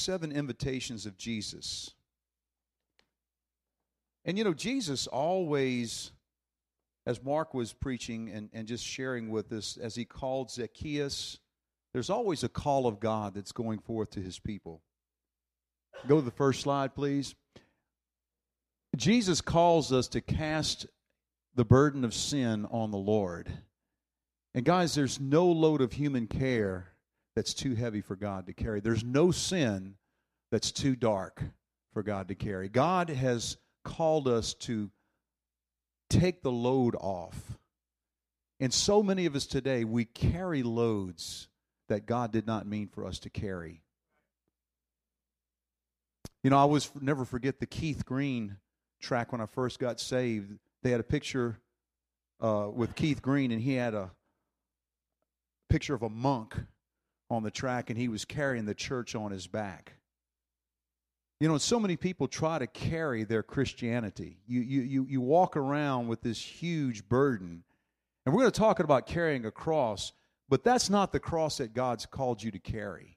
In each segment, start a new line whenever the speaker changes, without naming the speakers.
7 invitations of Jesus. And Jesus always, as Mark was preaching and just sharing with us, as he called Zacchaeus, there's always a call of God that's going forth to his people. Go to the first slide, please. Jesus calls us to cast the burden of sin on the Lord. And guys, there's no load of human care that's too heavy for God to carry. There's no sin that's too dark for God to carry. God has called us to take the load off. And so many of us today, we carry loads that God did not mean for us to carry. I always never forget the Keith Green track when I first got saved. They had a picture with Keith Green, and he had a picture of a monk on the track, and he was carrying the church on his back. So many people try to carry their Christianity. You walk around with this huge burden. And we're going to talk about carrying a cross, but that's not the cross that God's called you to carry.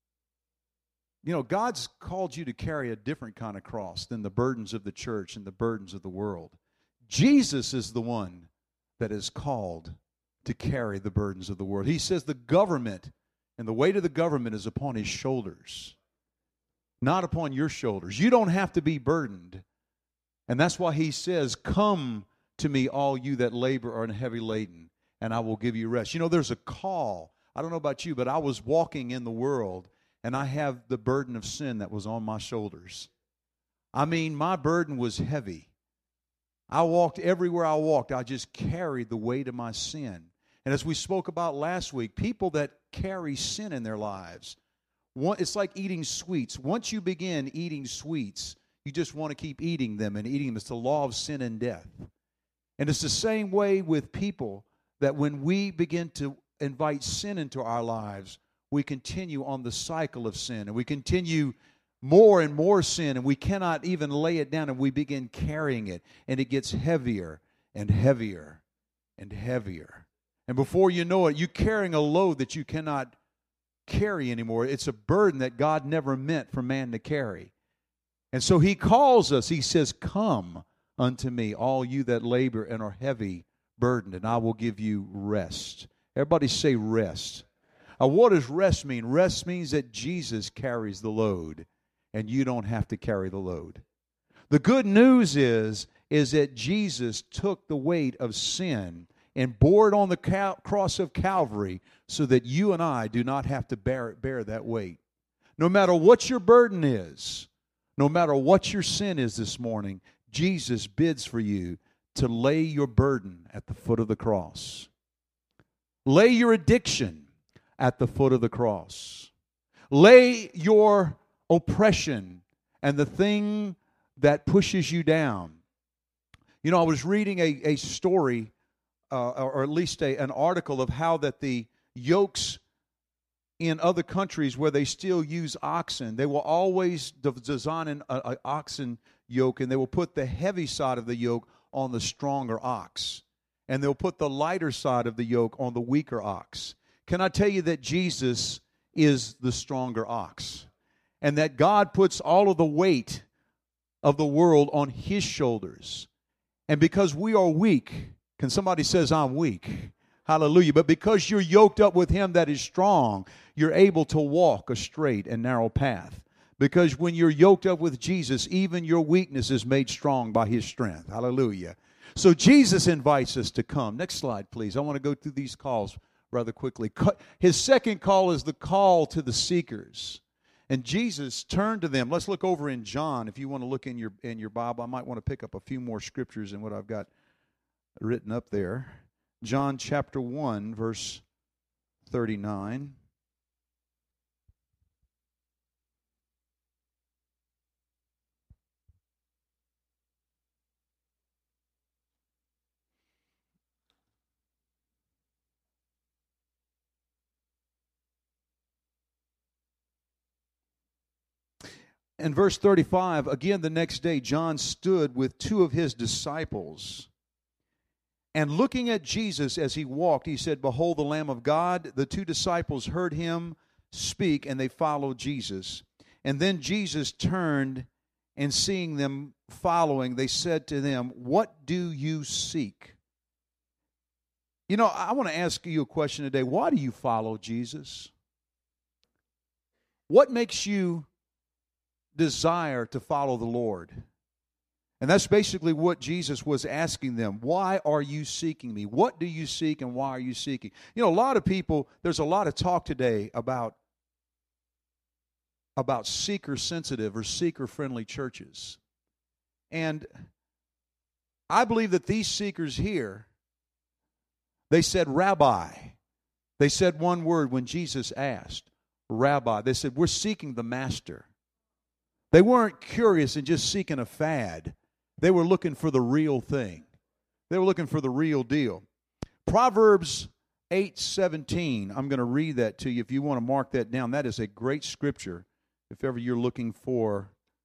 God's called you to carry a different kind of cross than the burdens of the church and the burdens of the world. Jesus is the one that is called to carry the burdens of the world. He says the government and the weight of the government is upon his shoulders, not upon your shoulders. You don't have to be burdened. And that's why he says, "Come to me, all you that labor and are heavy laden, and I will give you rest." There's a call. I don't know about you, but I was walking in the world, and I have the burden of sin that was on my shoulders. My burden was heavy. I walked everywhere I walked. I just carried the weight of my sin. And as we spoke about last week, people that carry sin in their lives, it's like eating sweets. Once you begin eating sweets, you just want to keep eating them and eating them. It's the law of sin and death. And it's the same way with people, that when we begin to invite sin into our lives, we continue on the cycle of sin, and we continue more and more sin, and we cannot even lay it down, and we begin carrying it, and it gets heavier and heavier and heavier. And before you know it, you're carrying a load that you cannot carry anymore. It's a burden that God never meant for man to carry. And so he calls us, he says, "Come unto me, all you that labor and are heavy burdened, and I will give you rest." Everybody say rest. What does rest mean? Rest means that Jesus carries the load, and you don't have to carry the load. The good news is that Jesus took the weight of sin and bore it on the cross of Calvary, so that you and I do not have to bear that weight. No matter what your burden is, no matter what your sin is this morning, Jesus bids for you to lay your burden at the foot of the cross. Lay your addiction at the foot of the cross. Lay your oppression and the thing that pushes you down. I was reading a story, or at least an article of how that the yokes in other countries where they still use oxen, they will always design an oxen yoke, and they will put the heavy side of the yoke on the stronger ox, and they'll put the lighter side of the yoke on the weaker ox. Can I tell you that Jesus is the stronger ox, and that God puts all of the weight of the world on his shoulders? And because we are weak, can somebody says, "I'm weak"? Hallelujah. But because you're yoked up with him that is strong, you're able to walk a straight and narrow path. Because when you're yoked up with Jesus, even your weakness is made strong by his strength. Hallelujah. So Jesus invites us to come. Next slide, please. I want to go through these calls rather quickly. His second call is the call to the seekers. And Jesus turned to them. Let's look over in John. If you want to look in your Bible, I might want to pick up a few more scriptures than what I've got written up there. John chapter 1, verse 39. In verse 35, again the next day, John stood with two of his disciples. And looking at Jesus as he walked, he said, "Behold the Lamb of God." The two disciples heard him speak, and they followed Jesus. And then Jesus turned, and seeing them following, they said to them, "What do you seek?" You know, I want to ask you a question today. Why do you follow Jesus? What makes you desire to follow the Lord? And that's basically what Jesus was asking them. Why are you seeking me? What do you seek, and why are you seeking? You know, a lot of people, there's a lot of talk today about seeker-sensitive or seeker-friendly churches. And I believe that these seekers here, they said, "Rabbi." They said one word when Jesus asked, "Rabbi." They said, "We're seeking the Master." They weren't curious and just seeking a fad. They were looking for the real thing. They were looking for the real deal. Proverbs 8:17, I'm going to read that to you if you want to mark that down. That is a great scripture if ever you're looking for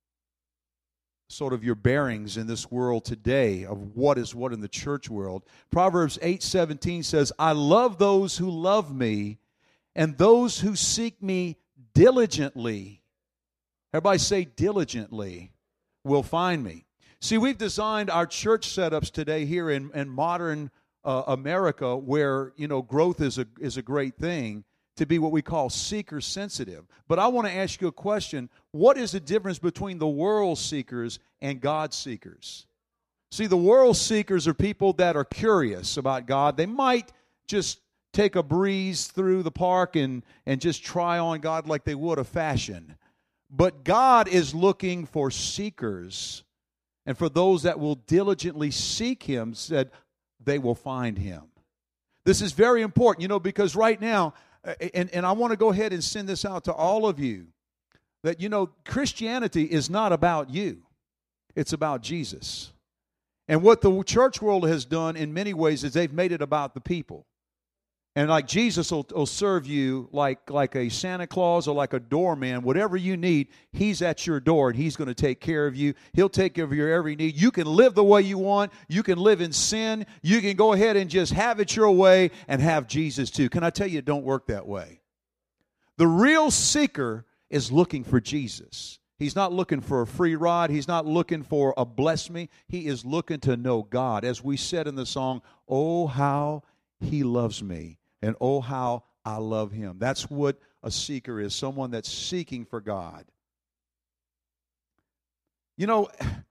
sort of your bearings in this world today of what is what in the church world. Proverbs 8:17 says, "I love those who love me, and those who seek me diligently." Everybody say diligently, "will find me." See, we've designed our church setups today here in modern America, where, you know, growth is a great thing, to be what we call seeker sensitive. But I want to ask you a question. What is the difference between the world seekers and God seekers? See, the world seekers are people that are curious about God. They might just take a breeze through the park and just try on God like they would a fashion. But God is looking for seekers, and for those that will diligently seek Him, said they will find Him. This is very important, you know, because right now, and I want to go ahead and send this out to all of you, that, you know, Christianity is not about you. It's about Jesus. And what the church world has done in many ways is they've made it about the people. And like Jesus will serve you like a Santa Claus or like a doorman. Whatever you need, He's at your door, and He's going to take care of you. He'll take care of your every need. You can live the way you want. You can live in sin. You can go ahead and just have it your way and have Jesus too. Can I tell you, it don't work that way. The real seeker is looking for Jesus. He's not looking for a free ride. He's not looking for a bless me. He is looking to know God. As we said in the song, "Oh, how He loves me. And oh, how I love Him." That's what a seeker is, someone that's seeking for God. You know,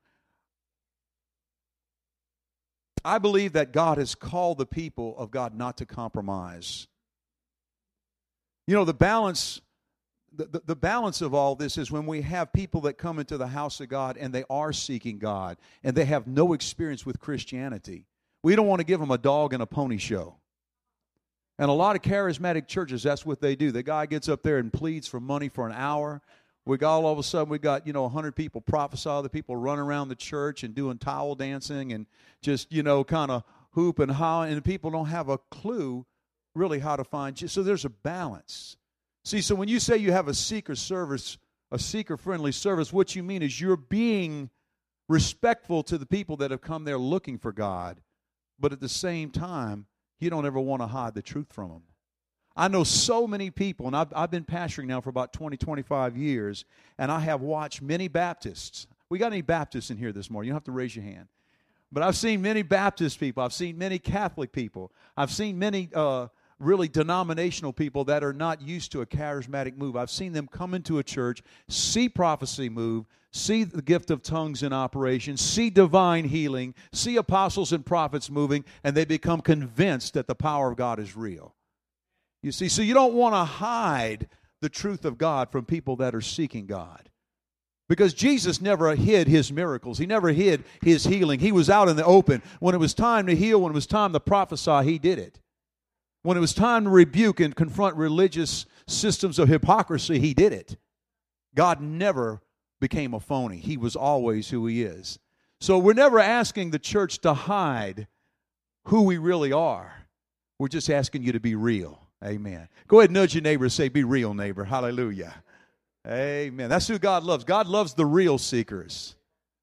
I believe that God has called the people of God not to compromise. You know, the balance of all this is when we have people that come into the house of God and they are seeking God and they have no experience with Christianity. We don't want to give them a dog and a pony show. And a lot of charismatic churches, that's what they do. The guy gets up there and pleads for money for an hour. All of a sudden, we got, 100 people prophesy. The people run around the church and doing towel dancing and just, kind of hoop and holler. And the people don't have a clue really how to find Jesus. So there's a balance. See, so when you say you have a seeker service, a seeker-friendly service, what you mean is you're being respectful to the people that have come there looking for God. But at the same time, you don't ever want to hide the truth from them. I know so many people, and I've been pastoring now for about 20, 25 years, and I have watched many Baptists. We got any Baptists in here this morning? You don't have to raise your hand. But I've seen many Baptist people. I've seen many Catholic people. I've seen many really denominational people that are not used to a charismatic move. I've seen them come into a church, see prophecy move, see the gift of tongues in operation, see divine healing, see apostles and prophets moving, and they become convinced that the power of God is real. You see, so you don't want to hide the truth of God from people that are seeking God. Because Jesus never hid His miracles. He never hid His healing. He was out in the open. When it was time to heal, when it was time to prophesy, He did it. When it was time to rebuke and confront religious systems of hypocrisy, He did it. God never became a phony. He was always who He is. So we're never asking the church to hide who we really are. We're just asking you to be real. Amen. Go ahead and nudge your neighbor and say, "Be real, neighbor." Hallelujah. Amen. That's who God loves. God loves the real seekers.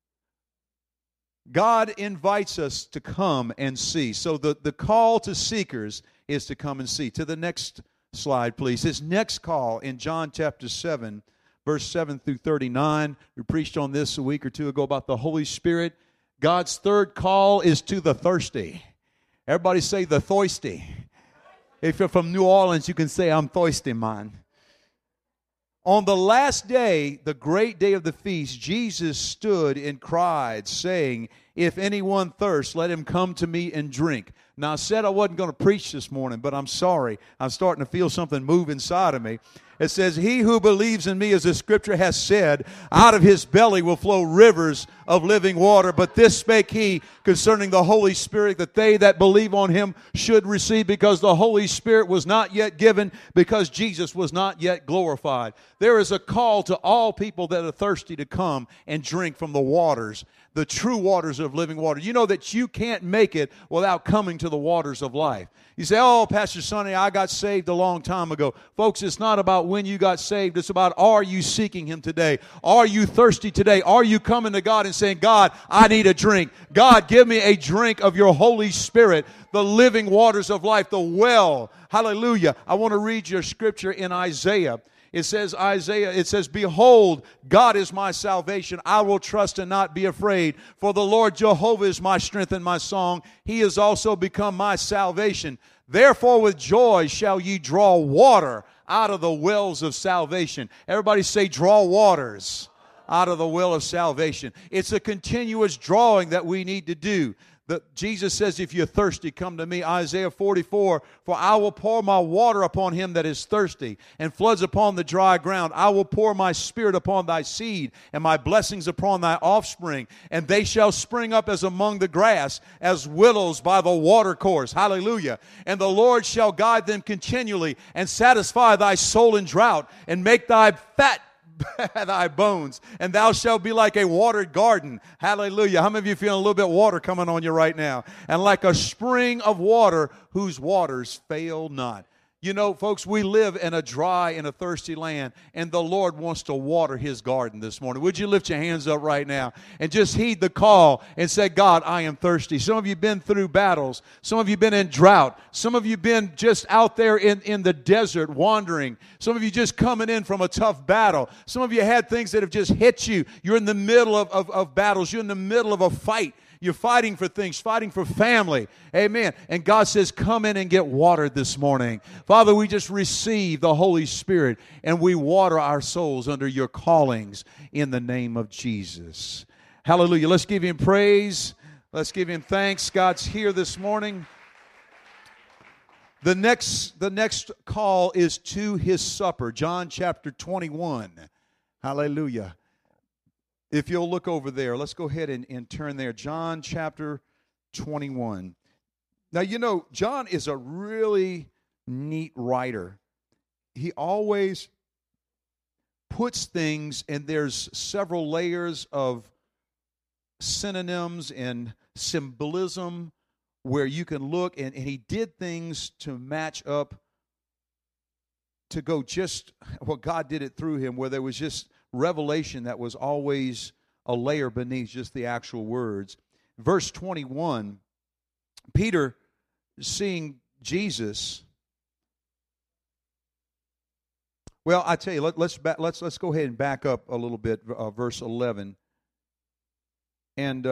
God invites us to come and see. So the call to seekers is to come and see. To the next slide, please. His next call in John chapter 7, verse 7 through 39. We preached on this a week or two ago about the Holy Spirit. God's third call is to the thirsty. Everybody say the thirsty. If you're from New Orleans, you can say, I'm thirsty, man. On the last day, the great day of the feast, Jesus stood and cried, saying, if anyone thirsts, let him come to me and drink. Now, I said I wasn't going to preach this morning, but I'm sorry. I'm starting to feel something move inside of me. It says, he who believes in me, as the scripture has said, out of his belly will flow rivers of living water. But this spake he concerning the Holy Spirit, that they that believe on him should receive, because the Holy Spirit was not yet given, because Jesus was not yet glorified. There is a call to all people that are thirsty to come and drink from the waters, the true waters of living water. You know that you can't make it without coming to the waters of life. You say, oh, Pastor Sonny, I got saved a long time ago. Folks, it's not about when you got saved. It's about, are you seeking him today? Are you thirsty today? Are you coming to God and saying, God, I need a drink. God, give me a drink of your Holy Spirit, the living waters of life, the well. Hallelujah. I want to read your scripture in Isaiah. It says, behold, God is my salvation. I will trust and not be afraid. For the Lord Jehovah is my strength and my song. He has also become my salvation. Therefore with joy shall ye draw water out of the wells of salvation. Everybody say, draw waters out of the well of salvation. It's a continuous drawing that we need to do. Jesus says, if you're thirsty, come to me. Isaiah 44, for I will pour my water upon him that is thirsty, and floods upon the dry ground. I will pour my spirit upon thy seed, and my blessings upon thy offspring. And they shall spring up as among the grass, as willows by the watercourse. Hallelujah. And the Lord shall guide them continually, and satisfy thy soul in drought, and make thy fat thy bones, and thou shalt be like a watered garden. Hallelujah. How many of you feeling a little bit of water coming on you right now? And like a spring of water whose waters fail not. You know, folks, we live in a dry and a thirsty land, and the Lord wants to water his garden this morning. Would you lift your hands up right now and just heed the call and say, God, I am thirsty. Some of you have been through battles. Some of you have been in drought. Some of you have been just out there in the desert wandering. Some of you just coming in from a tough battle. Some of you had things that have just hit you. You're in the middle of battles. You're in the middle of a fight. You're fighting for things, fighting for family. Amen. And God says, come in and get watered this morning. Father, we just receive the Holy Spirit and we water our souls under your callings in the name of Jesus. Hallelujah. Let's give him praise. Let's give him thanks. God's here this morning. The next call is to his supper. John chapter 21. Hallelujah. If you'll look over there, let's go ahead and turn there. John chapter 21. Now, you know, John is a really neat writer. He always puts things, and there's several layers of synonyms and symbolism where you can look, and he did things to match up, to go just, well, God did it through him, where there was just revelation that was always a layer beneath just the actual words. Verse 21, Peter, seeing Jesus, well, I tell you, let's go ahead and back up a little bit, verse 11. And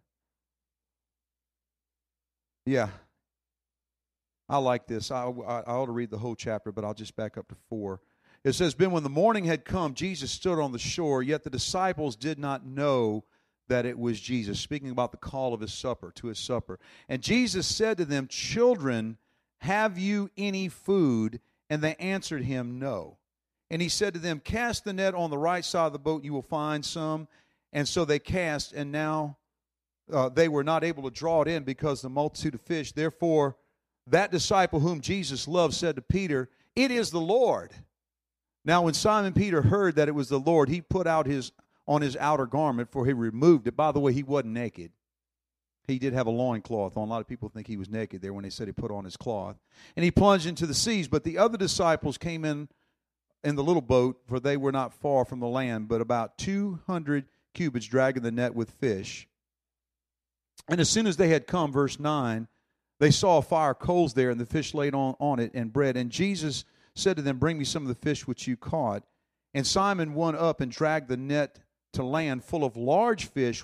yeah, I like this. I ought to read the whole chapter, but I'll just back up to 4. It says, "Then when the morning had come, Jesus stood on the shore, yet the disciples did not know that it was Jesus," speaking about the call of his supper, to his supper. "And Jesus said to them, 'Children, have you any food?' And they answered him, 'No.' And he said to them, 'Cast the net on the right side of the boat, and you will find some.' And so they cast, and now they were not able to draw it in because of the multitude of fish. Therefore, that disciple whom Jesus loved said to Peter, 'It is the Lord.' Now when Simon Peter heard that it was the Lord, he put out on his outer garment, for he removed it." By the way, he wasn't naked. He did have a loincloth on. A lot of people think he was naked there when they said he put on his cloth. "And he plunged into the seas. But the other disciples came in the little boat, for they were not far from the land, but about 200 cubits, dragging the net with fish. And as soon as they had come," verse 9, "they saw a fire of coals there, and the fish laid on it, and bread. And Jesus said to them, 'Bring me some of the fish which you caught.' And Simon went up and dragged the net to land full of large fish,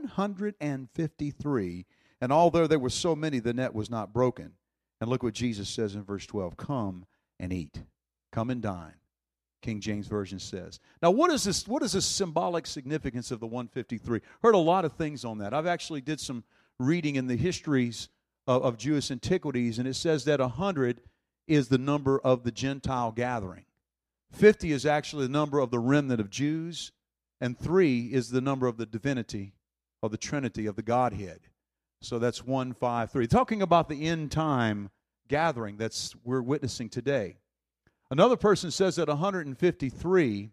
153. And although there were so many, the net was not broken. And look what Jesus says in verse 12. Come and eat. Come and dine. King James Version says. Now, what is this? What is the symbolic significance of the 153? Heard a lot of things on that. I've actually did some reading in the histories of Jewish antiquities, and it says that 100 is the number of the Gentile gathering. 50 is actually the number of the remnant of Jews, and 3 is the number of the divinity of the Trinity of the Godhead. So that's 153. Talking about the end time gathering that's we're witnessing today. Another person says that 153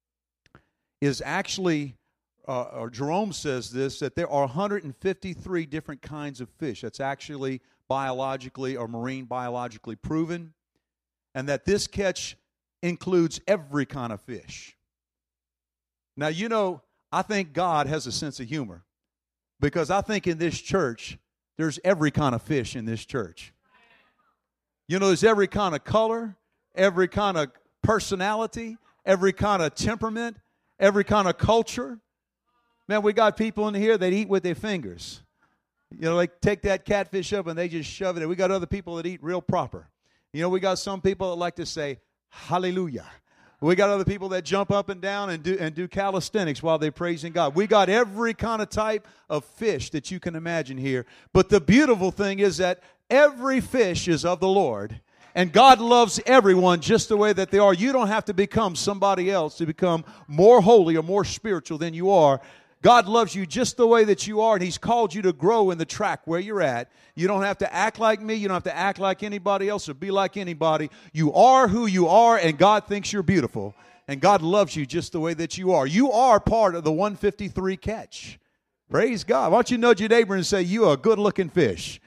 is actually, or Jerome says this, that there are 153 different kinds of fish. That's actually biologically or marine biologically proven, and that this catch includes every kind of fish. Now, you know, I think God has a sense of humor, because I think in this church, there's every kind of fish in this church. You know, there's every kind of color, every kind of personality, every kind of temperament, every kind of culture. Man, we got people in here that eat with their fingers. You know, they take that catfish up and they just shove it in. We got other people that eat real proper. You know, we got some people that like to say, hallelujah. We got other people that jump up and down and do calisthenics while they're praising God. We got every kind of type of fish that you can imagine here. But the beautiful thing is that every fish is of the Lord. And God loves everyone just the way that they are. You don't have to become somebody else to become more holy or more spiritual than you are. God loves you just the way that you are, and He's called you to grow in the track where you're at. You don't have to act like me. You don't have to act like anybody else or be like anybody. You are who you are, and God thinks you're beautiful. And God loves you just the way that you are. You are part of the 153 catch. Praise God. Why don't you nudge your neighbor and say, you're a good-looking fish.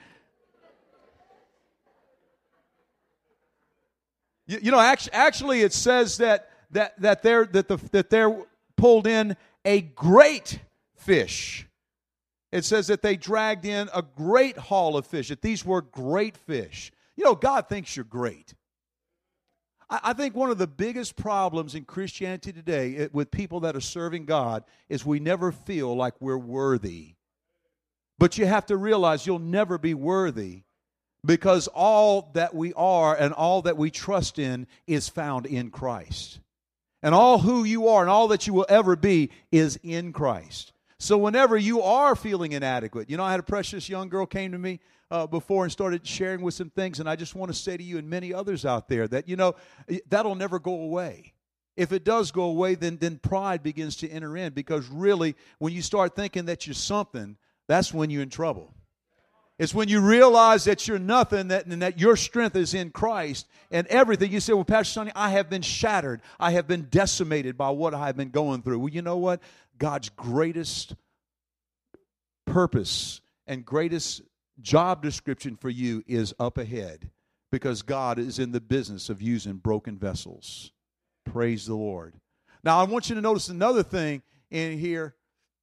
You know, actually, it says that they're pulled in a great fish. It says that they dragged in a great haul of fish, that these were great fish. You know, God thinks you're great. I think one of the biggest problems in Christianity today with people that are serving God is we never feel like we're worthy. But you have to realize you'll never be worthy, because all that we are and all that we trust in is found in Christ. And all who you are and all that you will ever be is in Christ. So whenever you are feeling inadequate, you know, I had a precious young girl came to me before and started sharing with some things, and I just want to say to you and many others out there that, you know, that'll never go away. If it does go away, then pride begins to enter in, because really, when you start thinking that you're something, that's when you're in trouble. It's when you realize that you're nothing, and that your strength is in Christ, and everything. You say, well, Pastor Sonny, I have been shattered. I have been decimated by what I have been going through. Well, you know what? God's greatest purpose and greatest job description for you is up ahead, because God is in the business of using broken vessels. Praise the Lord. Now, I want you to notice another thing in here.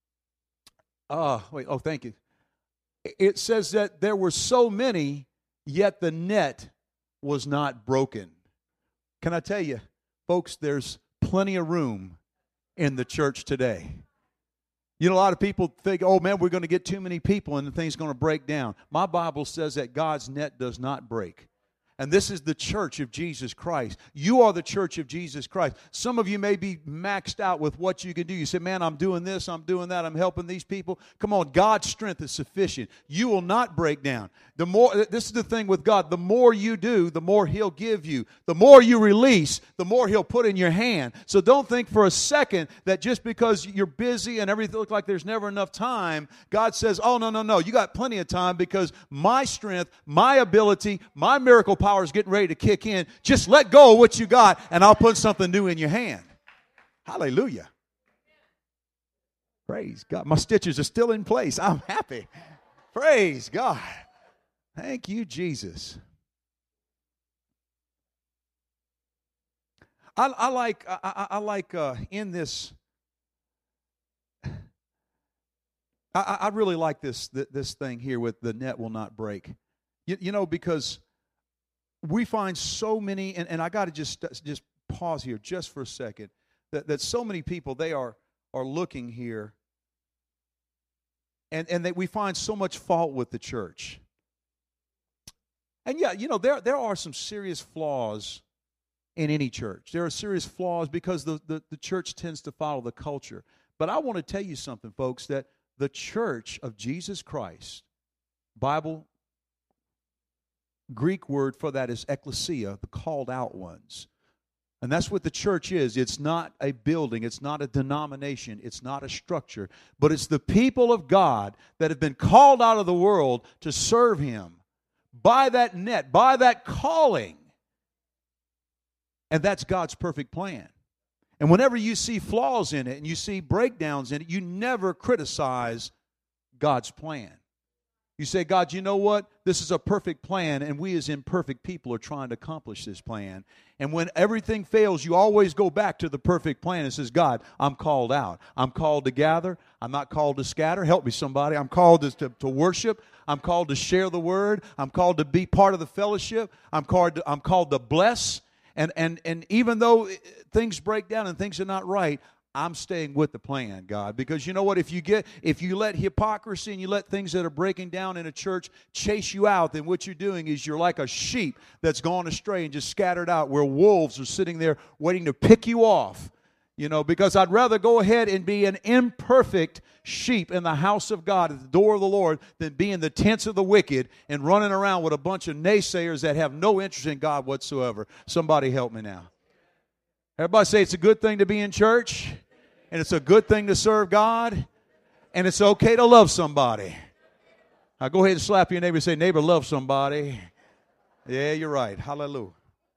Thank you. It says that there were so many, yet the net was not broken. Can I tell you, folks, there's plenty of room in the church today. You know, a lot of people think, oh man, we're going to get too many people and the thing's going to break down. My Bible says that God's net does not break. And this is the church of Jesus Christ. You are the church of Jesus Christ. Some of you may be maxed out with what you can do. You say, man, I'm doing this, I'm doing that, I'm helping these people. Come on, God's strength is sufficient. You will not break down. This is the thing with God. The more you do, the more He'll give you. The more you release, the more He'll put in your hand. So don't think for a second that just because you're busy and everything looks like there's never enough time, God says, oh, no. You got plenty of time, because my strength, my ability, my miracle power is getting ready to kick in. Just let go of what you got, and I'll put something new in your hand. Hallelujah. Praise God. My stitches are still in place. I'm happy. Praise God. Thank you, Jesus. I like in this. I really like this thing here with the net will not break. You know, because we find so many, and I got to just pause here just for a second. that so many people, they are looking here, and that we find so much fault with the church. And yeah, there are some serious flaws in any church. There are serious flaws because the church tends to follow the culture. But I want to tell you something, folks, that the church of Jesus Christ, Bible, Greek word for that is ecclesia, the called out ones. And that's what the church is. It's not a building. It's not a denomination. It's not a structure. But it's the people of God that have been called out of the world to serve Him by that net, by that calling. And that's God's perfect plan. And whenever you see flaws in it and you see breakdowns in it, you never criticize God's plan. You say, God, you know what? This is a perfect plan, and we as imperfect people are trying to accomplish this plan. And when everything fails, you always go back to the perfect plan and says, God, I'm called out. I'm called to gather. I'm not called to scatter. Help me, somebody. I'm called to worship. I'm called to share the word. I'm called to be part of the fellowship. I'm called to bless. And even though things break down and things are not right, I'm staying with the plan, God. Because you know what? If you let hypocrisy and you let things that are breaking down in a church chase you out, then what you're doing is you're like a sheep that's gone astray and just scattered out where wolves are sitting there waiting to pick you off. Because I'd rather go ahead and be an imperfect sheep in the house of God at the door of the Lord than be in the tents of the wicked and running around with a bunch of naysayers that have no interest in God whatsoever. Somebody help me now. Everybody say it's a good thing to be in church, and it's a good thing to serve God, and it's okay to love somebody. Now go ahead and slap your neighbor and say, neighbor, love somebody. Yeah, you're right. Hallelujah.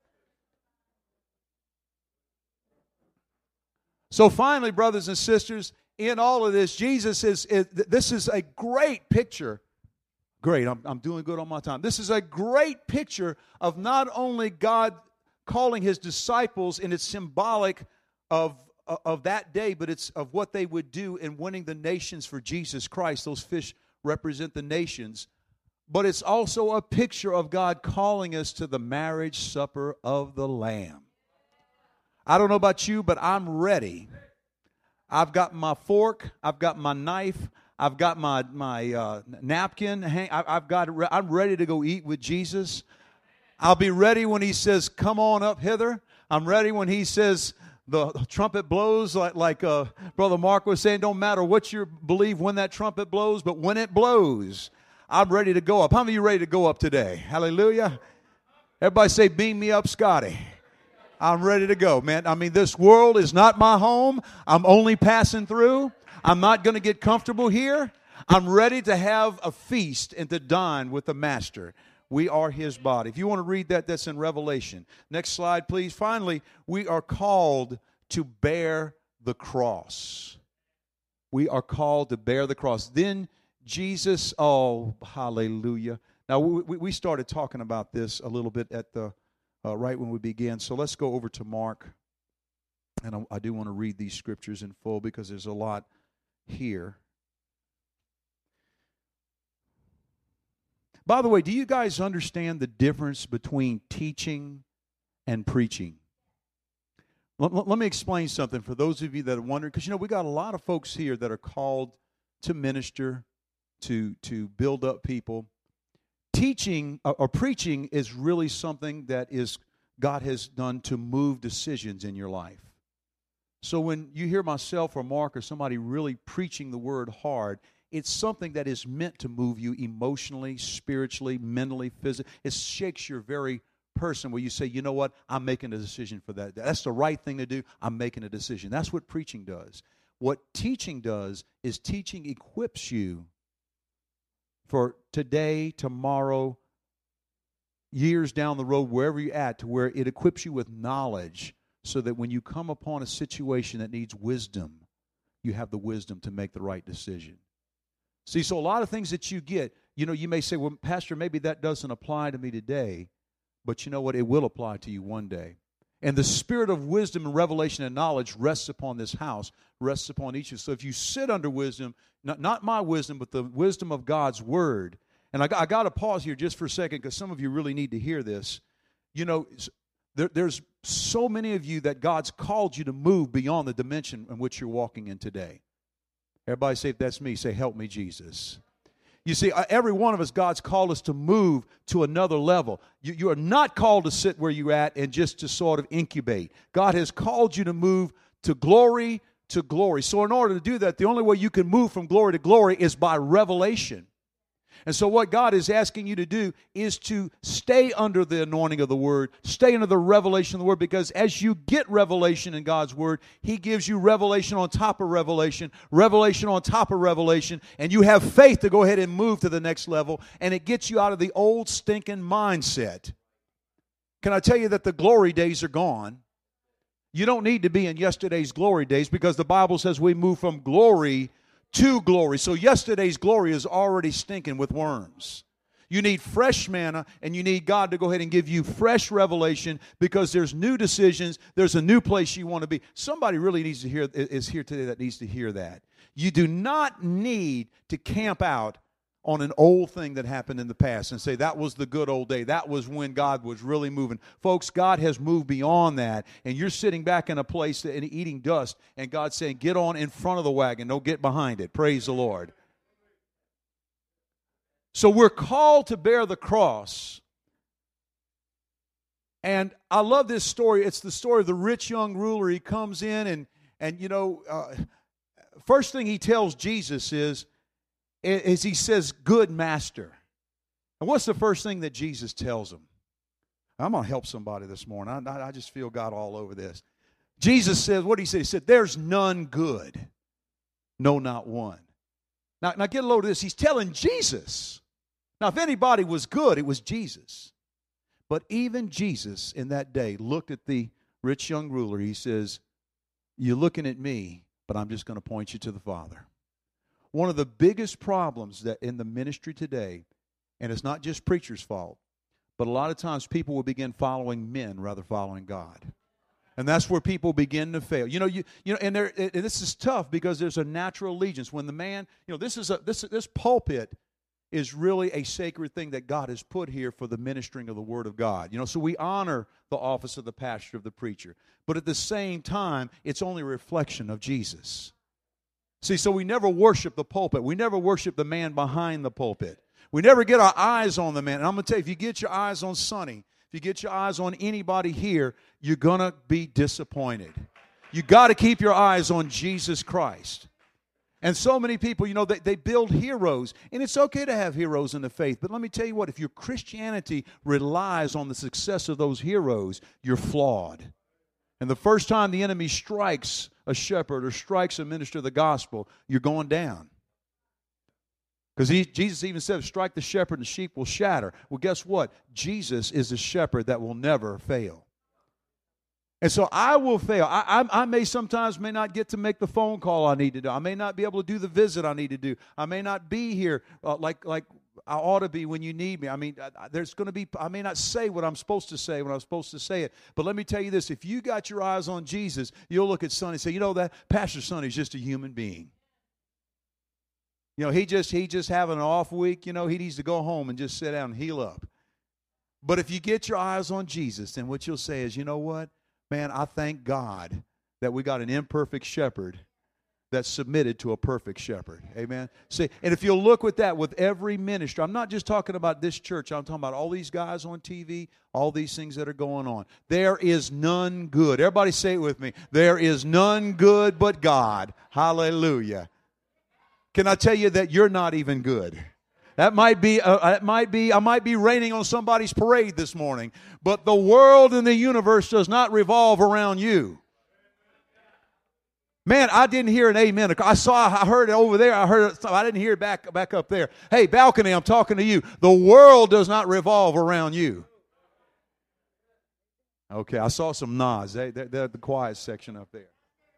So finally, brothers and sisters, in all of this, this is a great picture. Great, I'm doing good on my time. This is a great picture of not only God calling His disciples, and it's symbolic of that day, but it's of what they would do in winning the nations for Jesus Christ. Those fish represent the nations. But it's also a picture of God calling us to the marriage supper of the Lamb. I don't know about you, but I'm ready. I've got my fork. I've got my knife. I've got my napkin. I'm ready to go eat with Jesus. I'll be ready when He says, come on up hither. I'm ready when He says, the trumpet blows, like Brother Mark was saying, don't matter what you believe when that trumpet blows, but when it blows, I'm ready to go up. How many of you ready to go up today? Hallelujah. Everybody say, beam me up, Scotty. I'm ready to go, man. I mean, this world is not my home. I'm only passing through. I'm not going to get comfortable here. I'm ready to have a feast and to dine with the Master. We are His body. If you want to read that, that's in Revelation. Next slide, please. Finally, we are called to bear the cross. We are called to bear the cross. Then Jesus, oh, hallelujah. Now, we started talking about this a little bit at the right when we began. So let's go over to Mark. And I do want to read these scriptures in full because there's a lot here. By the way, do you guys understand the difference between teaching and preaching? Let me explain something for those of you that are wondering, because we got a lot of folks here that are called to minister, to build up people. Teaching or preaching is really something that God has done to move decisions in your life. So when you hear myself or Mark or somebody really preaching the word hard, it's something that is meant to move you emotionally, spiritually, mentally, physically. It shakes your very person where you say, you know what, I'm making a decision for that. That's the right thing to do. I'm making a decision. That's what preaching does. What teaching does is teaching equips you for today, tomorrow, years down the road, wherever you're at, to where it equips you with knowledge so that when you come upon a situation that needs wisdom, you have the wisdom to make the right decision. See, so a lot of things that you get, you may say, well, Pastor, maybe that doesn't apply to me today, but you know what? It will apply to you one day. And the spirit of wisdom and revelation and knowledge rests upon this house, rests upon each of us. So if you sit under wisdom, not my wisdom, but the wisdom of God's word. And I got to pause here just for a second because some of you really need to hear this. There's so many of you that God's called you to move beyond the dimension in which you're walking in today. Everybody say, if that's me, say, help me, Jesus. You see, every one of us, God's called us to move to another level. You are not called to sit where you're at and just to sort of incubate. God has called you to move to glory to glory. So in order to do that, the only way you can move from glory to glory is by revelation. And so what God is asking you to do is to stay under the anointing of the Word, stay under the revelation of the Word, because as you get revelation in God's Word, He gives you revelation on top of revelation on top of revelation, and you have faith to go ahead and move to the next level, and it gets you out of the old stinking mindset. Can I tell you that the glory days are gone? You don't need to be in yesterday's glory days, because the Bible says we move from glory to glory. So yesterday's glory is already stinking with worms. You need fresh manna, and you need God to go ahead and give you fresh revelation, because there's new decisions. There's a new place you want to be. Somebody really needs to hear, is here today that needs to hear that. You do not need to camp out on an old thing that happened in the past and say that was the good old day. That was when God was really moving. Folks, God has moved beyond that, and you're sitting back in a place and eating dust, and God's saying, get on in front of the wagon, don't get behind it. Praise the Lord. So we're called to bear the cross. And I love this story. It's the story of the rich young ruler. He comes in, and you know, first thing he tells Jesus is he says, good master. And what's the first thing that Jesus tells him? I'm going to help somebody this morning. I just feel God all over this. Jesus says, what did he say? He said, there's none good. No, not one. Now get a load of this. He's telling Jesus. Now, if anybody was good, it was Jesus. But even Jesus in that day looked at the rich young ruler. He says, you're looking at me, but I'm just going to point you to the Father. One of the biggest problems that in the ministry today, and it's not just preachers' fault, but a lot of times people will begin following men rather following God. And that's where people begin to fail. You know, and this is tough because there's a natural allegiance. When the man, you know, this pulpit is really a sacred thing that God has put here for the ministering of the Word of God. You know, so we honor the office of the pastor, of the preacher. But at the same time, it's only a reflection of Jesus. See, so we never worship the pulpit. We never worship the man behind the pulpit. We never get our eyes on the man. And I'm going to tell you, if you get your eyes on Sonny, if you get your eyes on anybody here, you're going to be disappointed. You got to keep your eyes on Jesus Christ. And so many people, you know, they build heroes. And it's okay to have heroes in the faith. But let me tell you what, if your Christianity relies on the success of those heroes, you're flawed. And the first time the enemy strikes a shepherd or strikes a minister of the gospel, you're going down. Because Jesus even said, strike the shepherd and the sheep will shatter. Well, guess what? Jesus is the shepherd that will never fail. And so I will fail. I may sometimes not get to make the phone call I need to do. I may not be able to do the visit I need to do. I may not be here like I ought to be when you need me. I mean, I may not say what I'm supposed to say when I'm supposed to say it. But let me tell you this, if you got your eyes on Jesus, you'll look at Sonny and say, you know, that Pastor Sonny's just a human being. You know, he just having an off week, you know, he needs to go home and just sit down and heal up. But if you get your eyes on Jesus, then what you'll say is, you know what? Man, I thank God that we got an imperfect shepherd that's submitted to a perfect shepherd. Amen. See, and if you'll look with that with every ministry, I'm not just talking about this church, I'm talking about all these guys on TV, all these things that are going on. There is none good. Everybody say it with me. There is none good but God. Hallelujah. Can I tell you that you're not even good? I might be raining on somebody's parade this morning, but the world and the universe does not revolve around you. Man, I didn't hear an amen. I heard it over there. I didn't hear it back up there. Hey, balcony, I'm talking to you. The world does not revolve around you. Okay, I saw some nods. They're the quiet section up there.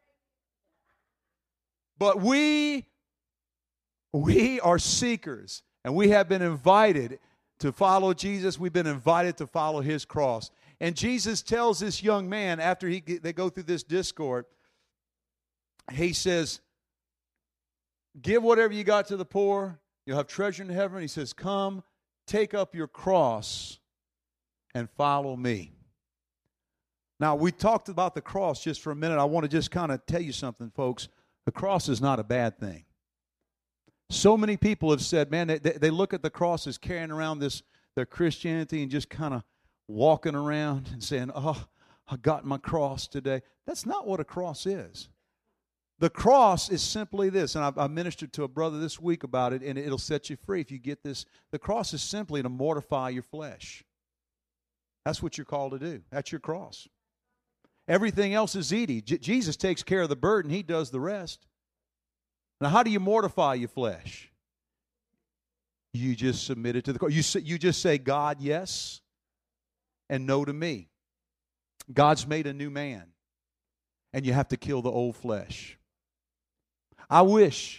But we are seekers, and we have been invited to follow Jesus. We've been invited to follow His cross. And Jesus tells this young man, after they go through this discord, He says, give whatever you got to the poor. You'll have treasure in heaven. He says, come, take up your cross and follow me. Now, we talked about the cross just for a minute. I want to just kind of tell you something, folks. The cross is not a bad thing. So many people have said, man, they look at the cross as carrying around their Christianity and just kind of walking around and saying, oh, I got my cross today. That's not what a cross is. The cross is simply this, and I ministered to a brother this week about it, and it'll set you free if you get this. The cross is simply to mortify your flesh. That's what you're called to do. That's your cross. Everything else is easy. Jesus takes care of the burden. He does the rest. Now, how do you mortify your flesh? You just submit it to the cross. You just say, God, yes, and no to me. God's made a new man, and you have to kill the old flesh. I wish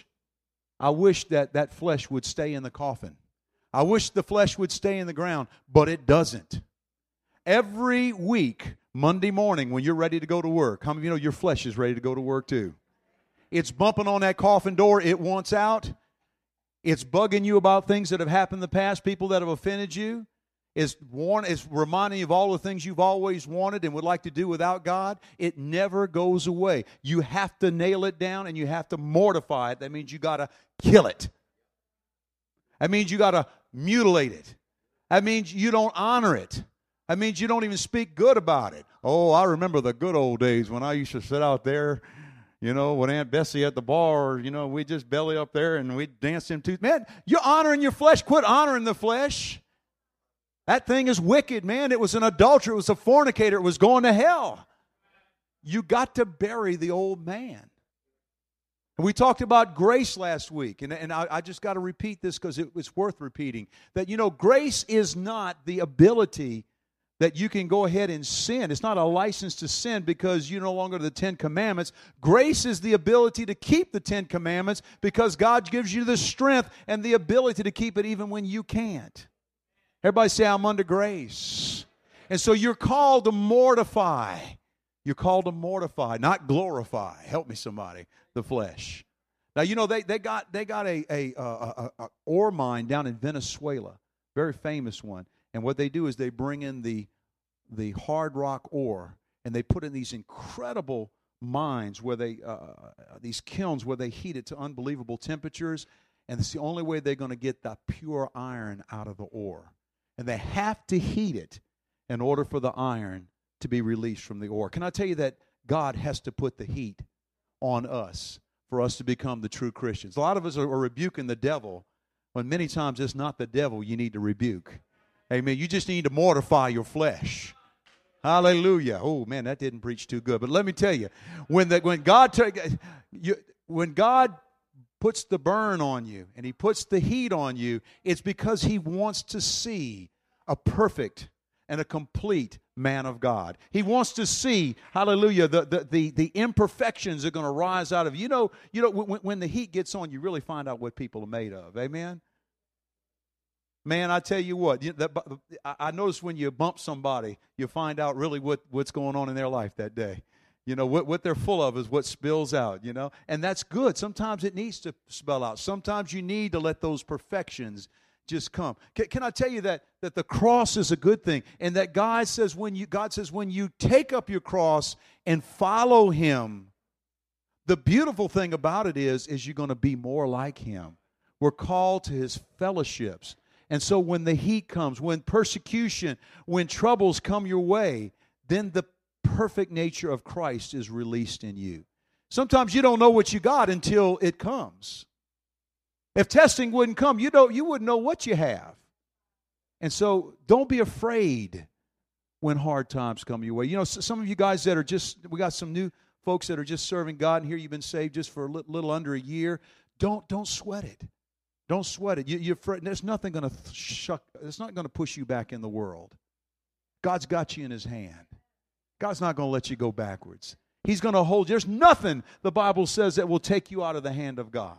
that flesh would stay in the coffin. I wish the flesh would stay in the ground, but it doesn't. Every week, Monday morning, when you're ready to go to work, how many of you know your flesh is ready to go to work too? It's bumping on that coffin door. It wants out. It's bugging you about things that have happened in the past, people that have offended you. It's reminding you of all the things you've always wanted and would like to do without God. It never goes away. You have to nail it down and you have to mortify it. That means you got to kill it. That means you got to mutilate it. That means you don't honor it. That means you don't even speak good about it. Oh, I remember the good old days when I used to sit out there, with Aunt Bessie at the bar, we'd just belly up there and we'd dance them too. Man, you're honoring your flesh. Quit honoring the flesh. That thing is wicked, man. It was an adulterer. It was a fornicator. It was going to hell. You got to bury the old man. And we talked about grace last week, and I just got to repeat this because it's worth repeating. That, grace is not the ability that you can go ahead and sin. It's not a license to sin because you no longer the Ten Commandments. Grace is the ability to keep the Ten Commandments because God gives you the strength and the ability to keep it even when you can't. Everybody say, I'm under grace. And so you're called to mortify. You're called to mortify, not glorify. Help me somebody, the flesh. Now, they got a ore mine down in Venezuela, very famous one. And what they do is they bring in the hard rock ore, and they put in these incredible mines where these kilns where they heat it to unbelievable temperatures, and it's the only way they're going to get the pure iron out of the ore. And they have to heat it in order for the iron to be released from the ore. Can I tell you that God has to put the heat on us for us to become the true Christians? A lot of us are rebuking the devil when many times it's not the devil you need to rebuke. Amen. You just need to mortify your flesh. Hallelujah. Oh, man, that didn't preach too good. But let me tell you, when God puts the burn on you and He puts the heat on you, it's because He wants to see a perfect and a complete man of God. He wants to see, hallelujah, the imperfections are going to rise out of you. When the heat gets on, you really find out what people are made of. Amen. Man, I tell you what, I notice when you bump somebody, you find out really what's going on in their life that day. What they're full of is what spills out, and that's good. Sometimes it needs to spill out. Sometimes you need to let those perfections just come. Can I tell you that the cross is a good thing, and that God says when you take up your cross and follow Him, the beautiful thing about it is you're going to be more like Him. We're called to His fellowships. And so when the heat comes, when persecution, when troubles come your way, then the perfect nature of Christ is released in you. Sometimes you don't know what you got until it comes. If testing wouldn't come, you wouldn't know what you have. And so don't be afraid when hard times come your way. Some of you guys that are we got some new folks that are just serving God, and here you've been saved just for a little under a year. Don't sweat it. Don't sweat it. You're afraid. There's nothing going to it's not going to push you back in the world. God's got you in His hand. God's not going to let you go backwards. He's going to hold you. There's nothing, the Bible says, that will take you out of the hand of God.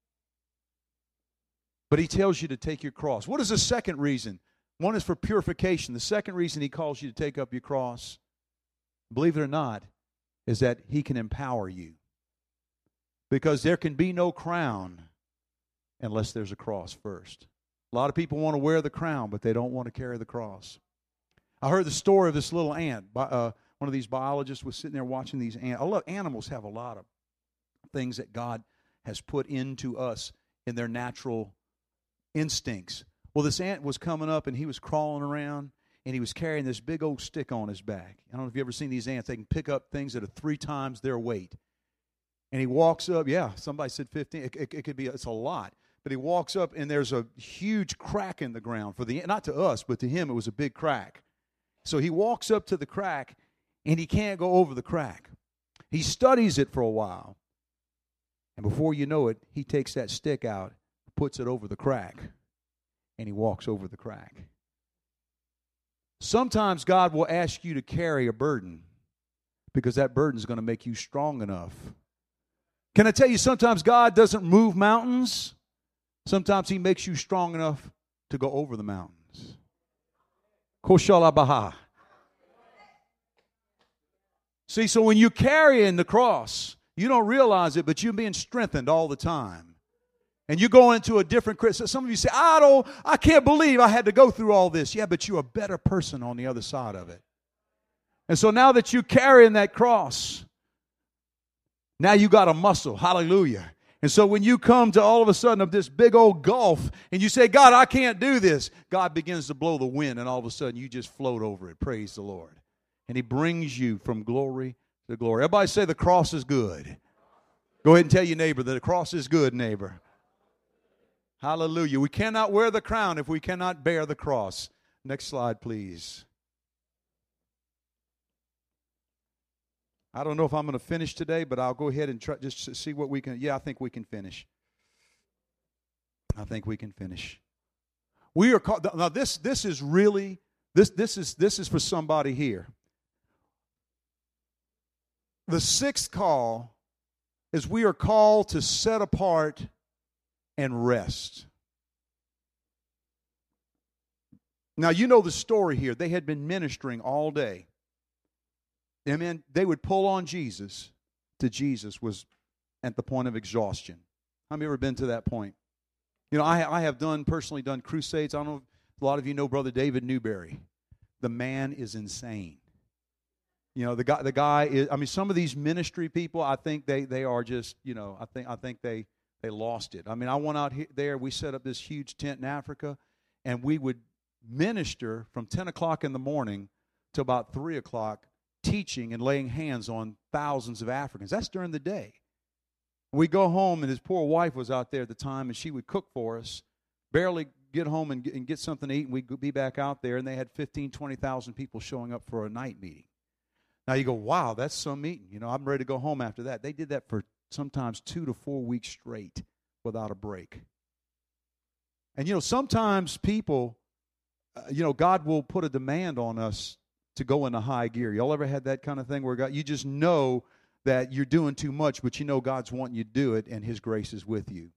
But He tells you to take your cross. What is the second reason? One is for purification. The second reason He calls you to take up your cross, believe it or not, is that He can empower you. Because there can be no crown unless there's a cross first. A lot of people want to wear the crown, but they don't want to carry the cross. I heard the story of this little ant. one of these biologists was sitting there watching these ants. I love animals have a lot of things that God has put into us in their natural instincts. Well, this ant was coming up, and he was crawling around, and he was carrying this big old stick on his back. I don't know if you've ever seen these ants. They can pick up things that are 3 times their weight. And he walks up. Yeah, somebody said 15. It could be, it's a lot. But he walks up, and there's a huge crack in the ground. Not to us, but to him, it was a big crack. So he walks up to the crack, and he can't go over the crack. He studies it for a while. And before you know it, he takes that stick out, puts it over the crack, and he walks over the crack. Sometimes God will ask you to carry a burden because that burden is going to make you strong enough. Can I tell you, sometimes God doesn't move mountains. Sometimes he makes you strong enough to go over the mountains. Koshalabaha. See, so when you're carrying the cross, you don't realize it, but you're being strengthened all the time. And you go into a different... Some of you say, I can't believe I had to go through all this. Yeah, but you're a better person on the other side of it. And so now that you're carrying that cross, now you got a muscle. Hallelujah. And so when you come to all of a sudden of this big old gulf and you say, God, I can't do this, God begins to blow the wind, and all of a sudden you just float over it. Praise the Lord. And he brings you from glory to glory. Everybody say the cross is good. Go ahead and tell your neighbor that the cross is good, neighbor. Hallelujah. We cannot wear the crown if we cannot bear the cross. Next slide, please. I don't know if I'm going to finish today, but I'll go ahead and try just to see what we can. Yeah, I think we can finish. I think we can finish. We are called. Now this is really this is for somebody here. The 6th call is we are called to set apart and rest. Now, you know the story here. They had been ministering all day. Amen. They would pull on Jesus till Jesus was at the point of exhaustion. Have you ever been to that point? You know, I have personally done crusades. I don't know if a lot of you know Brother David Newberry. The man is insane. You know, the guy is, I mean, some of these ministry people, I think they are just, you know, I think they lost it. I mean, I went out there, we set up this huge tent in Africa, and we would minister from 10 o'clock in the morning to about 3 o'clock, teaching and laying hands on thousands of Africans. That's during the day. We'd go home, and his poor wife was out there at the time, and she would cook for us, barely get home and get something to eat, and we'd be back out there, and they had 15,000, 20,000 people showing up for a night meeting. Now you go, wow, that's some meeting. You know, I'm ready to go home after that. They did that for sometimes 2 to 4 weeks straight without a break. And, you know, sometimes people, you know, God will put a demand on us to go into high gear. Y'all ever had that kind of thing where God, you just know that you're doing too much, but you know God's wanting you to do it, and his grace is with you.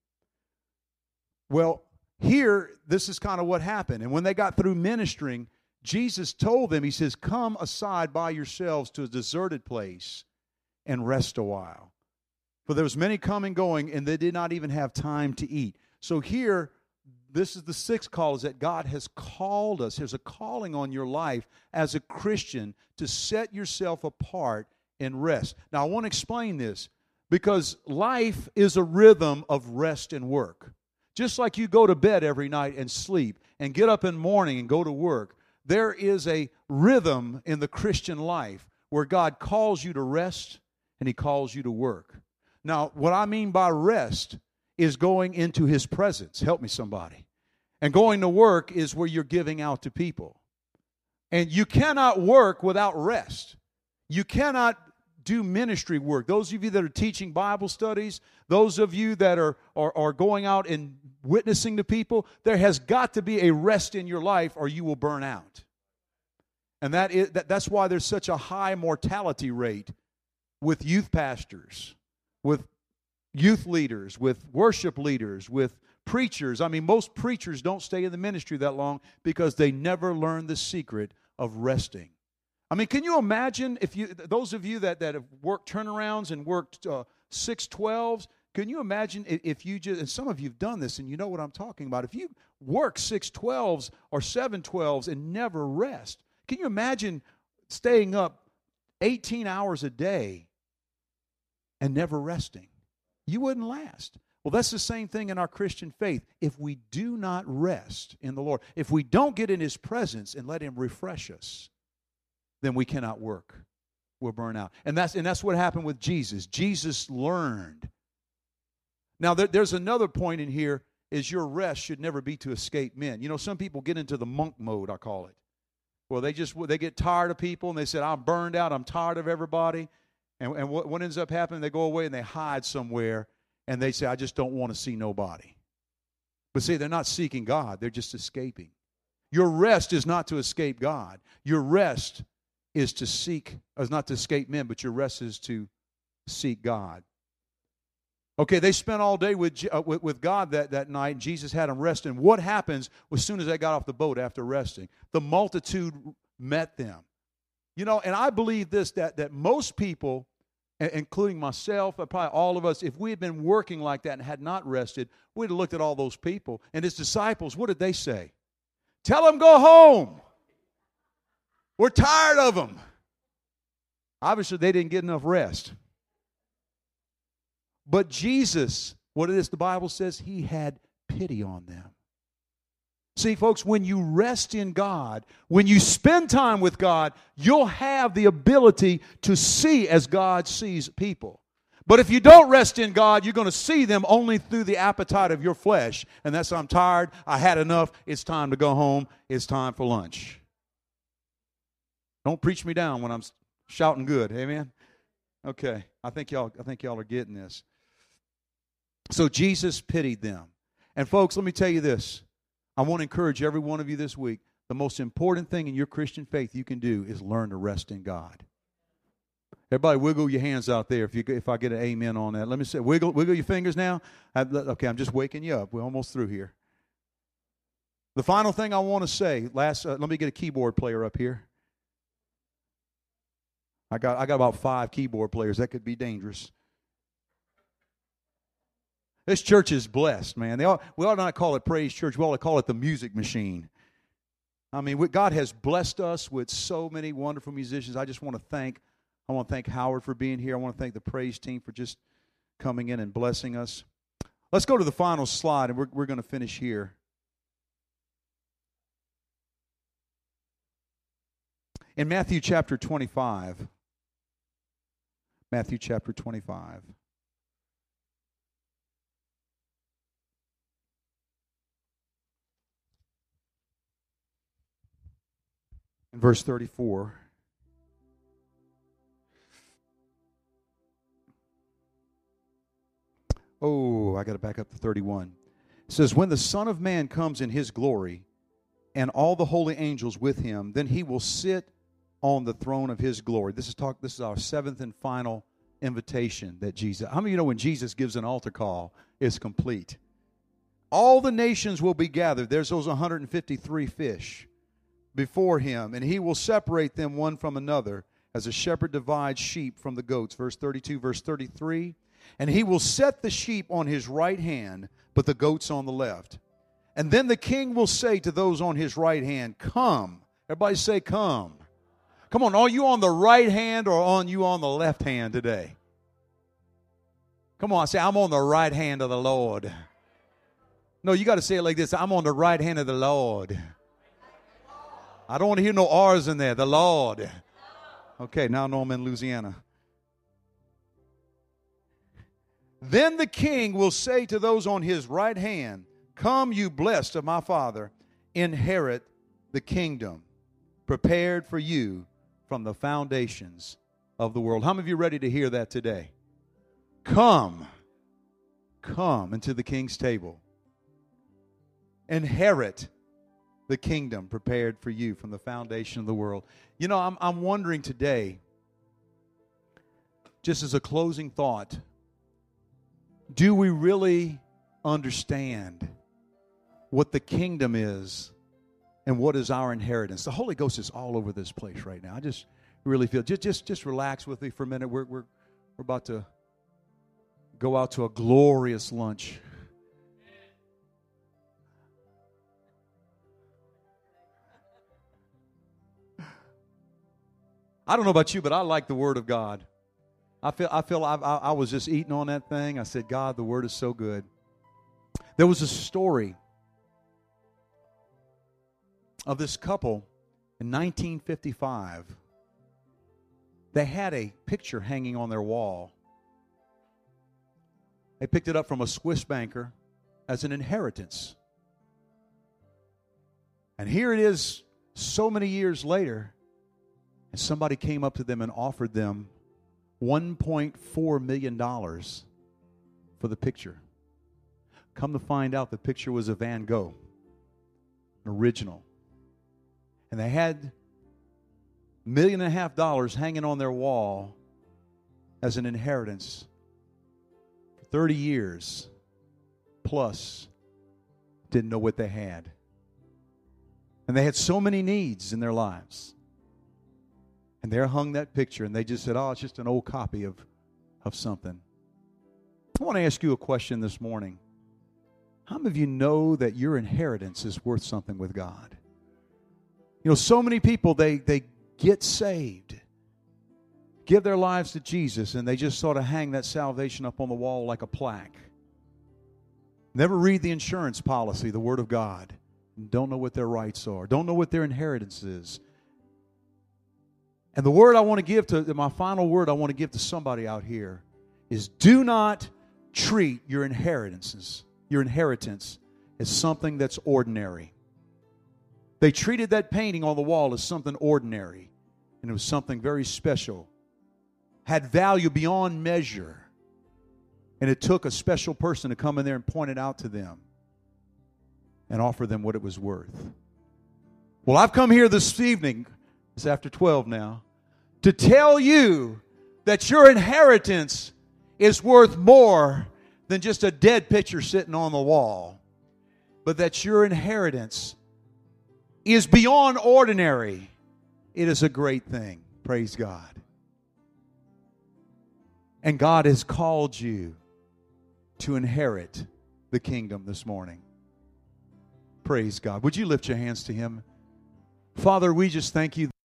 Well, here, this is kind of what happened. And when they got through ministering, Jesus told them, he says, come aside by yourselves to a deserted place and rest a while. For there was many coming, going, and they did not even have time to eat. So here, this is the 6th call, is that God has called us. There's a calling on your life as a Christian to set yourself apart and rest. Now, I want to explain this because life is a rhythm of rest and work. Just like you go to bed every night and sleep and get up in the morning and go to work, there is a rhythm in the Christian life where God calls you to rest and he calls you to work. Now, what I mean by rest is going into his presence. Help me, somebody. And going to work is where you're giving out to people. And you cannot work without rest. You cannot do ministry work. Those of you that are teaching Bible studies, those of you that are going out and witnessing to people, there has got to be a rest in your life or you will burn out. And that's why there's such a high mortality rate with youth pastors, with youth leaders, with worship leaders, with preachers. I mean, most preachers don't stay in the ministry that long because they never learn the secret of resting. I mean, can you imagine those of you that have worked turnarounds and worked 612s, can you imagine if you just, and some of you have done this and you know what I'm talking about, if you work 612s or 712s and never rest, can you imagine staying up 18 hours a day and never resting, you wouldn't last. Well, that's the same thing in our Christian faith. If we do not rest in the Lord, if we don't get in His presence and let Him refresh us, then we cannot work. We'll burn out. And that's what happened with Jesus. Jesus learned. Now, there's another point in here, is your rest should never be to escape men. You know, some people get into the monk mode, I call it. Well, they get tired of people, and they said, I'm burned out, I'm tired of everybody. And what ends up happening, they go away and they hide somewhere, and they say, I just don't want to see nobody. But see, they're not seeking God, they're just escaping. Your rest is not to escape God. Your rest is not to escape men, but your rest is to seek God. Okay, they spent all day with God that night, and Jesus had them rest. And what happens as soon as they got off the boat after resting? The multitude met them. You know, and I believe this, that most people, including myself, and probably all of us, if we had been working like that and had not rested, we'd have looked at all those people. And His disciples, what did they say? Tell them go home. We're tired of them. Obviously, they didn't get enough rest. But Jesus, what it is the Bible says, He had pity on them. See, folks, when you rest in God, when you spend time with God, you'll have the ability to see as God sees people. But if you don't rest in God, you're going to see them only through the appetite of your flesh. And that's, I'm tired, I had enough, it's time to go home, it's time for lunch. Don't preach me down when I'm shouting good, amen? Okay, I think y'all are getting this. So Jesus pitied them. And folks, let me tell you this. I want to encourage every one of you this week. The most important thing in your Christian faith you can do is learn to rest in God. Everybody wiggle your hands out there if I get an amen on that. Let me say, wiggle your fingers now. Okay, I'm just waking you up. We're almost through here. The final thing I want to say, let me get a keyboard player up here. I got about 5 keyboard players. That could be dangerous. This church is blessed, man. We ought not call it Praise Church. We ought to call it the music machine. I mean, God has blessed us with so many wonderful musicians. I want to thank Howard for being here. I want to thank the praise team for just coming in and blessing us. Let's go to the final slide, and we're going to finish here. In Matthew chapter 25. Matthew chapter 25. In verse 34. Oh, I got to back up to 31. It says, when the Son of Man comes in His glory, and all the holy angels with Him, then He will sit on the throne of His glory. This is our 7th and final invitation that Jesus. How many of you know when Jesus gives an altar call, it's complete? All the nations will be gathered. There's those 153 fish before Him, and He will separate them one from another, as a shepherd divides sheep from the goats. Verse 32, verse 33. And He will set the sheep on His right hand, but the goats on the left. And then the King will say to those on His right hand, come. Everybody say, come. Come on, are you on the right hand or are you on the left hand today? Come on, say, I'm on the right hand of the Lord. No, you got to say it like this. I'm on the right hand of the Lord. I don't want to hear no R's in there. The Lord. Okay, now I know I'm in Louisiana. Then the King will say to those on His right hand, come, you blessed of my Father, inherit the kingdom prepared for you from the foundations of the world. How many of you are ready to hear that today? Come into the King's table. Inherit the kingdom prepared for you from the foundation of the world. You know, I'm wondering today, just as a closing thought, do we really understand what the kingdom is and what is our inheritance? The Holy Ghost is all over this place right now. I just really feel, just relax with me for a minute. We're about to go out to a glorious lunch. I don't know about you, but I like the Word of God. I was just eating on that thing. I said, God, the Word is so good. There was a story of this couple in 1955. They had a picture hanging on their wall. They picked it up from a Swiss banker as an inheritance. And here it is so many years later, and somebody came up to them and offered them $1.4 million for the picture. Come to find out, the picture was a Van Gogh, an original. And they had $1.5 million hanging on their wall as an inheritance for 30 years plus. Didn't know what they had. And they had so many needs in their lives. And there hung that picture, and they just said, oh, it's just an old copy of something. I want to ask you a question this morning. How many of you know that your inheritance is worth something with God? You know, so many people, they get saved, give their lives to Jesus, and they just sort of hang that salvation up on the wall like a plaque. Never read the insurance policy, the Word of God. Don't know what their rights are. Don't know what their inheritance is. And the word I want to give to, my final word I want to give to somebody out here is, do not treat your inheritance as something that's ordinary. They treated that painting on the wall as something ordinary, and it was something very special. Had value beyond measure. And it took a special person to come in there and point it out to them and offer them what it was worth. Well, I've come here this evening, it's after 12 now, to tell you that your inheritance is worth more than just a dead picture sitting on the wall, but that your inheritance is beyond ordinary. It is a great thing. Praise God. And God has called you to inherit the kingdom this morning. Praise God. Would you lift your hands to Him? Father, we just thank you.